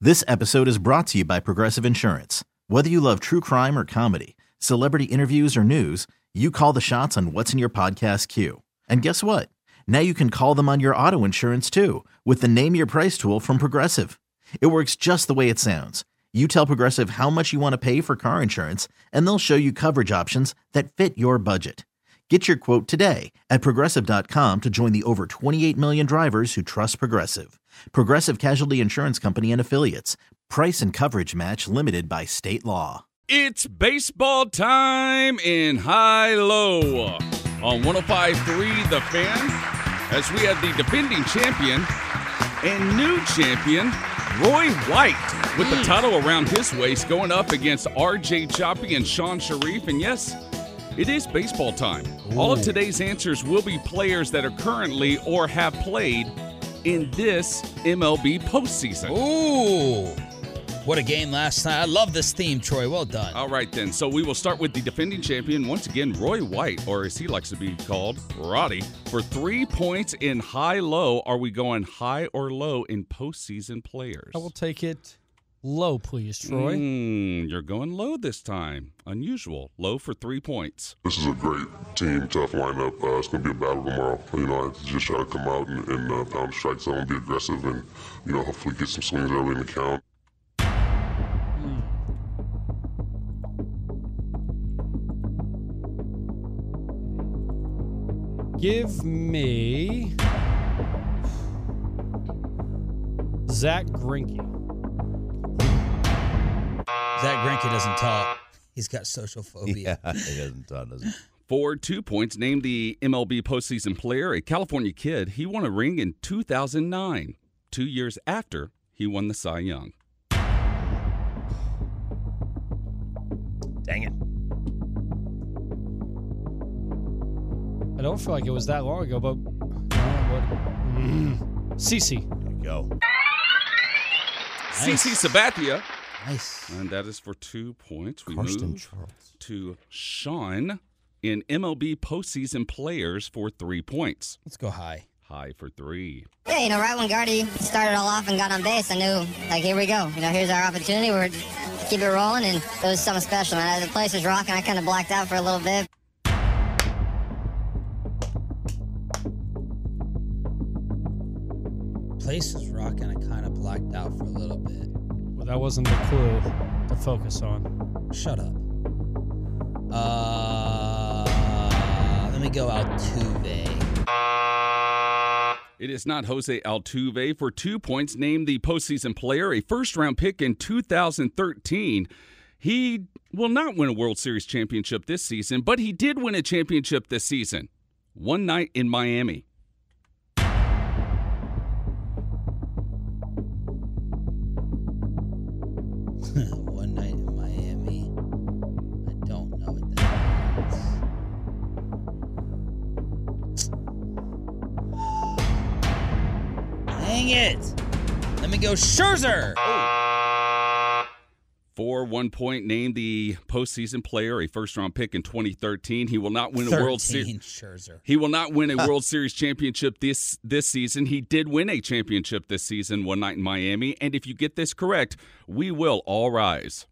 This episode is brought to you by Progressive Insurance. Whether you love true crime or comedy, celebrity interviews or news, you call the shots on what's in your podcast queue. And guess what? Now you can call them on your auto insurance too with the Name Your Price tool from Progressive. It works just the way it sounds. You tell Progressive how much you want to pay for car insurance, and they'll show you coverage options that fit your budget. Get your quote today at Progressive.com to join the over 28 million drivers who trust Progressive. Progressive Casualty Insurance Company and Affiliates. Price and coverage match limited by state law. It's baseball time in high-low on 105.3 The Fan as we have the defending champion and new champion, Roy White, with the title around his waist going up against R.J. Choppy and Sean Sharif. And yes, it is baseball time. Ooh. All of today's answers will be players that are currently or have played in this MLB postseason. Ooh, what a game last night. I love this theme, Troy. Well done. All right, then. So we will start with the defending champion, once again, Roy White, or as he likes to be called, Roddy. For 3 points in high-low, are we going high or low in postseason players? I will take it low, please, Troy. You're going low this time. Unusual. Low for 3 points. This is a great team, tough lineup. It's going to be a battle tomorrow. I just try to come out and pound the strike zone, be aggressive, and hopefully get some swings early in the count. Give me Zach Greinke. Zach Greinke doesn't talk. He's got social phobia. Yeah, he doesn't talk, does he? For 2 points, name the MLB postseason player, a California kid. He won a ring in 2009, 2 years after he won the Cy Young. Dang it. I don't feel like it was that long ago, but CC. There you go. CC Sabathia. Nice. And that is for 2 points. We Karsten move Charles. to Sean in MLB postseason players for 3 points. Let's go high. High for 3. Yeah, right when Gardy started all off and got on base, I knew, here we go. Here's our opportunity. We're keep it rolling, and it was something special, man. The place was rocking. I kind of blacked out for a little bit. Place was rocking. I kind of blacked out for a little bit. Well, that wasn't the clue to focus on. Shut up. Let me go Altuve. It is not Jose Altuve. For 2 points, name the postseason player, a first-round pick in 2013. He will not win a World Series championship this season, but he did win a championship this season. One night in Miami. One night in Miami. I don't know what that means. Dang it. Let me go Scherzer. For 1 point, name the postseason player, a first-round pick in 2013. He will not win a World Series. Scherzer. He will not win a World Series championship this season. He did win a championship this season, one night in Miami. And if you get this correct, we will all rise.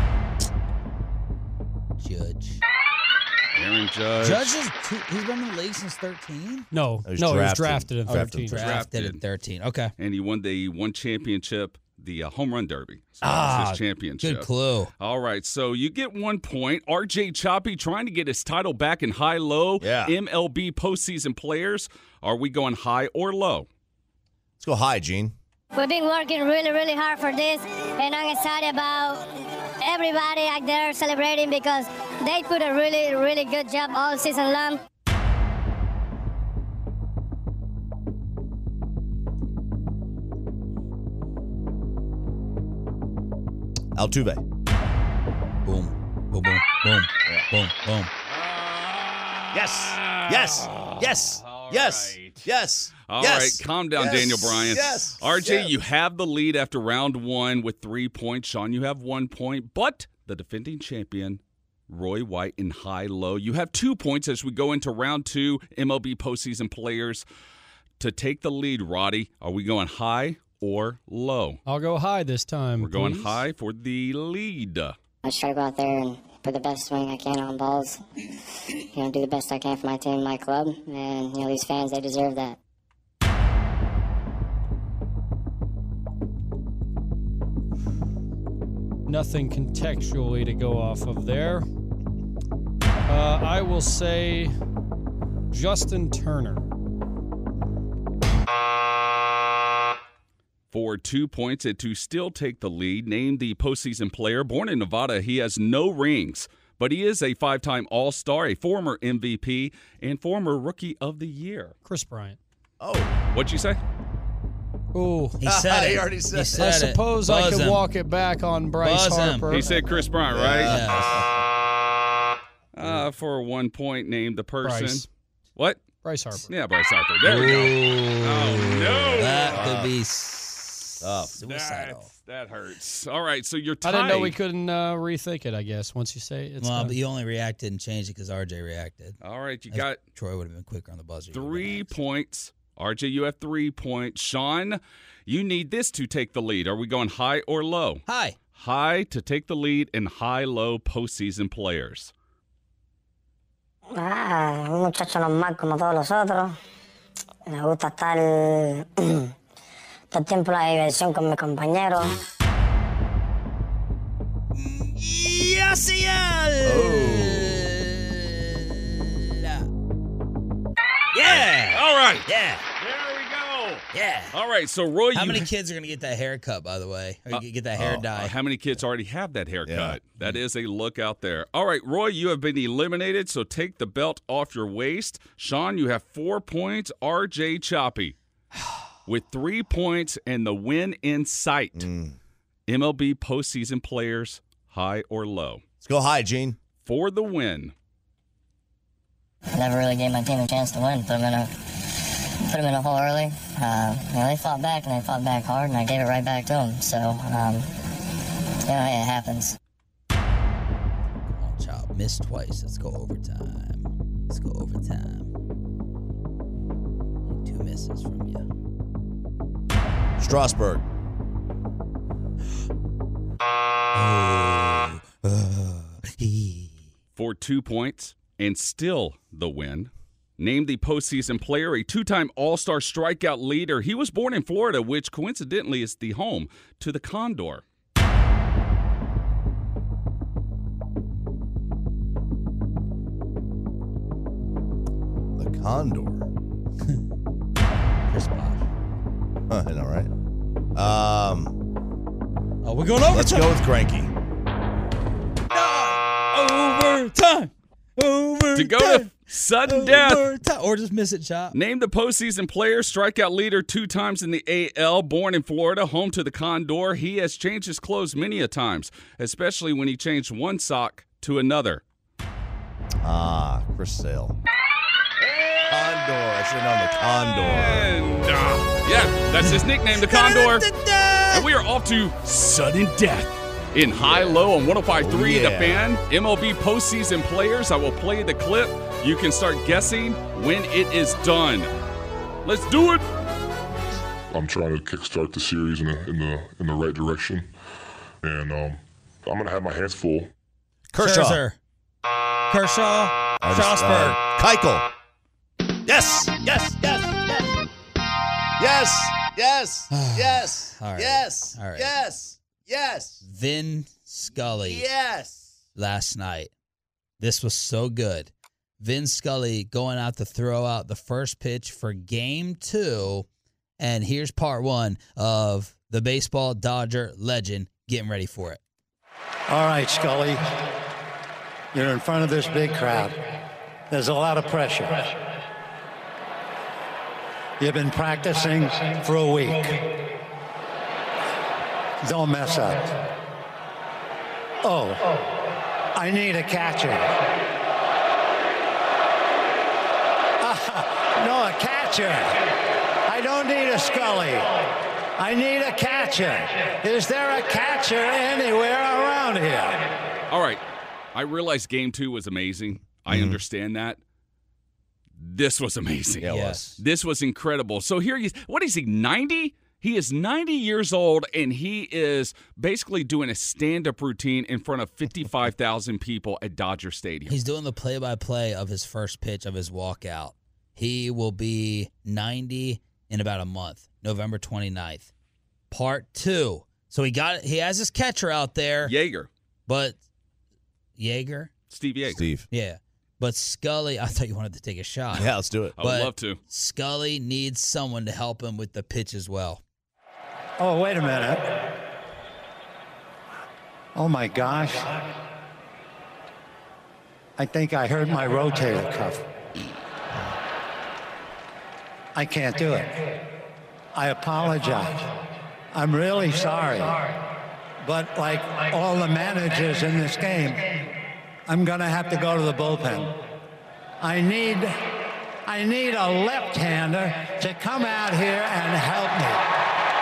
Judge. Aaron Judge. He's been in the league since 13? No, He was he was drafted. drafted in 13. Drafted in 13. Okay. And he won the one championship, the home run derby. So that's his championship. Good clue. All right, so you get 1 point. R.J. Choppy trying to get his title back in high-low. Yeah. MLB postseason players. Are we going high or low? Let's go high, Gene. We've been working really, really hard for this, and I'm excited about everybody out there celebrating because they put a really, really good job all season long. Altuve. Boom. Boom, boom, boom, boom, boom. Yes. Yes. Yes. All Yes. right. Yes. All yes. right, calm down, Yes. Daniel Bryan. Yes. RJ, Yes. you have the lead after round one with 3 points. Sean, you have 1 point, but the defending champion, Roy White, in high-low. You have 2 points as we go into round two, MLB postseason players. To take the lead, Roddy, are we going high or low? I'll go high this time. We're going please. high for the lead. I just try to go out there and put the best swing I can on balls. Do the best I can for my team, my club, and these fans, they deserve that. Nothing contextually to go off of there. I will say Justin Turner. For 2 points and to still take the lead, named the postseason player. Born in Nevada, he has no rings, but he is a 5-time All-Star, a former MVP, and former Rookie of the Year. Chris Bryant. Oh, What'd you say? Oh, He said it. He already said it. I suppose I could him. walk it back on Bryce Buzz him. Harper. He said Chris Bryant, right? Yes. For 1 point, name the person. Bryce. What? Bryce Harper. Yeah, Bryce Harper. There we go. Oh, no. That could be Tough. suicidal. That hurts. All right, so you're I tied. didn't know we couldn't rethink it, I guess, once you say it. It's Well, done. but you only reacted and changed it because RJ reacted. All right, you As got Troy would have been quicker on the buzzer. 3 points. RJ, you have 3 points. Sean, you need this to take the lead. Are we going high or low? Hi. High to take the lead in high-low postseason players. Un muchacho normal como todos los otros. Me gusta estar todo el tiempo en la diversión con mis compañeros. Yeah. All right. Yeah. There we go. Yeah. All right, so Roy, How you many kids are going to get that haircut, by the way? Or get that hair dye? how many kids already have that haircut? Yeah. That is a look out there. All right, Roy, you have been eliminated, so take the belt off your waist. Sean, you have 4 points. RJ Choppy with 3 points and the win in sight. MLB postseason players, high or low? Let's go high, Gene. For the win. I never really gave my team a chance to win. Put them in a hole early. They fought back, and they fought back hard, and I gave it right back to them. So, it happens. Come on, Chop. Missed twice. Let's go overtime. Let's go overtime. 2 misses from you. Strasburg. For 2 points and still the win. Named the postseason player, a 2-time All-Star strikeout leader. He was born in Florida, which coincidentally is the home to the Condor. The Condor. Chris Bosh. I know, right? Oh, we're going overtime. Let's go with Greinke. Overtime. Overtime. To go to sudden death. Overtime. Or just miss it, Chop. Named the postseason player, strikeout leader 2 times in the AL, born in Florida, home to the Condor. He has changed his clothes many a times, especially when he changed one sock to another. Chris Sale. Condor. I should have known the Condor. And, yeah, that's his nickname, the Condor. And we are off to sudden death in high-low on 105.3 Yeah. The Fan. MLB postseason players. I will play the clip. You can start guessing when it is done. Let's do it. I'm trying to kickstart the series in the right direction, and I'm gonna have my hands full. Kershaw. Scherzer. Kershaw. Strasburg. Keuchel. Yes. Yes. Yes. Yes. Yes. Yes. Yes. All right. Yes. All right. Yes. Yes. Vin Scully. Yes. Last night. This was so good. Vin Scully going out to throw out the first pitch for game 2. And here's part 1 of the baseball Dodger legend getting ready for it. All right, Scully. You're in front of this big crowd. There's a lot of pressure. You've been practicing for a week. Don't mess up. Oh, I need a catcher. No, a catcher. I don't need a Scully. I need a catcher. Is there a catcher anywhere around here? All right. I realize game 2 was amazing. I understand that. This was amazing. Yeah, it Yes. was. This was incredible. So here he is. What is he, 90? He is 90 years old, and he is basically doing a stand-up routine in front of 55,000 people at Dodger Stadium. He's doing the play-by-play of his first pitch of his walkout. He will be 90 in about a month, November 29th. Part 2. So he has his catcher out there. Yeager. But Yeager? Steve Yeager. Steve. Yeah. But Scully, I thought you wanted to take a shot. Yeah, let's do it. I would love to. Scully needs someone to help him with the pitch as well. Oh, wait a minute. Oh, my gosh. I think I hurt my rotator cuff. I can't do it. I apologize. I'm really sorry. But like all the managers in this game, I'm going to have to go to the bullpen. I need a left-hander to come out here and help me.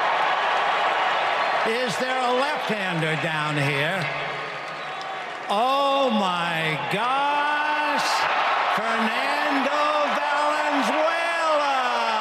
Is there a left-hander down here? Oh, my gosh. Fernando Valenzuela.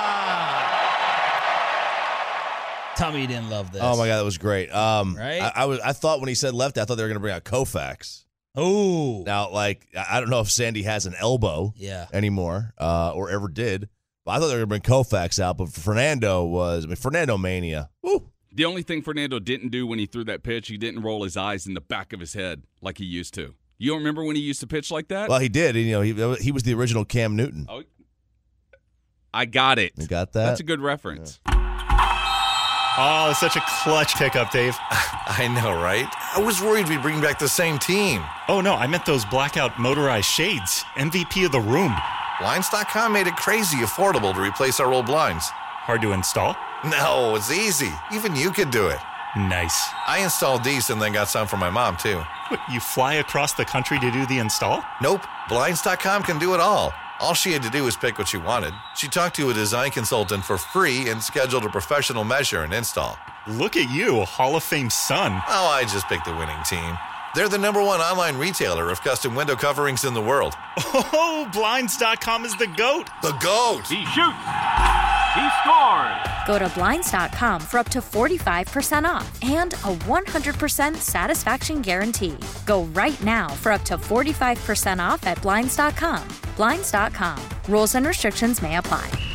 Tell me you didn't love this. Oh, my God, that was great. Right? I thought when he said lefty, I thought they were going to bring out Koufax. Oh. Now, like, I don't know if Sandy has an elbow anymore or ever did, but I thought they were going to bring Koufax out, but Fernando Mania. Woo. The only thing Fernando didn't do when he threw that pitch, he didn't roll his eyes in the back of his head like he used to. You don't remember when he used to pitch like that? Well, he did. He was the original Cam Newton. Oh, I got it. You got that? That's a good reference. Yeah. Oh, it's such a clutch pickup, Dave. I know, right? I was worried we'd bring back the same team. Oh, no, I meant those blackout motorized shades. MVP of the room. Blinds.com made it crazy affordable to replace our old blinds. Hard to install? No, it's easy. Even you could do it. Nice. I installed these and then got some for my mom, too. What, you fly across the country to do the install? Nope. Blinds.com can do it all. All she had to do was pick what she wanted. She talked to a design consultant for free and scheduled a professional measure and install. Look at you, Hall of Fame son. Oh, I just picked the winning team. They're the #1 online retailer of custom window coverings in the world. Oh, Blinds.com is the GOAT. The GOAT! He shoots. He scored. Go to Blinds.com for up to 45% off and a 100% satisfaction guarantee. Go right now for up to 45% off at Blinds.com. Blinds.com. Rules and restrictions may apply.